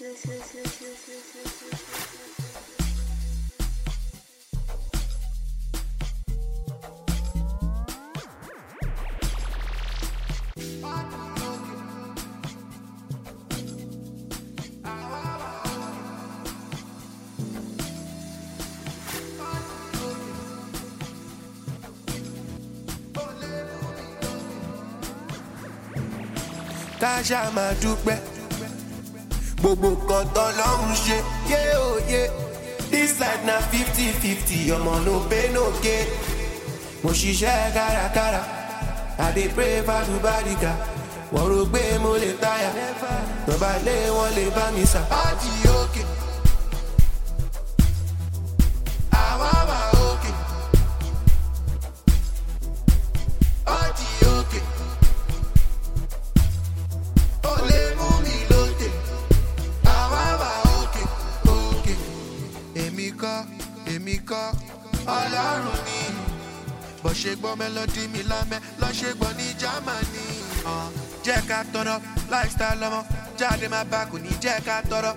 Káṣá máa dúpẹ́ gbogbo kan t'Ọlọ́run ṣe yé òye this life na 50-50 ọmọ no pay no gain mo ṣiṣẹ́ kárakára I dey pray for àlùbáríkà wọ́n rò pé mo lè táyà bàbá lé wọn lè bá mi sà. Party òkè àwa wà òkè party òkè. Èmi kọ́ Ọlọ́run ni bó ṣe gbọ́ mélòdì mi lámẹ́ lọ́ ṣe gbọ́ ní Jámánì. Jẹ́ ká tọrọ lifestyle ọmọ jáde má bá kò ní jẹ́ ká tọrọ.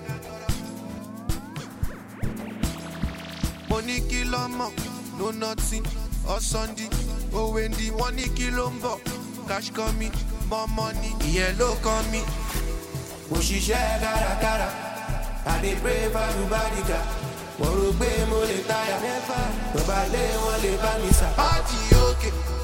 Mo ní kí lọ́mọ no nothing ọ̀sọ́ndí òwe ndí wọ́n ní kí ló ń bọ̀ cash kọ́ mi more money ìyẹn ló kàn mí. Mo ṣiṣẹ́ kárakára I dey pray for àlùbáríkà wọ́n rò pé mo lè táyà bàbá lé wọn lè bá mi sà. Party òkè.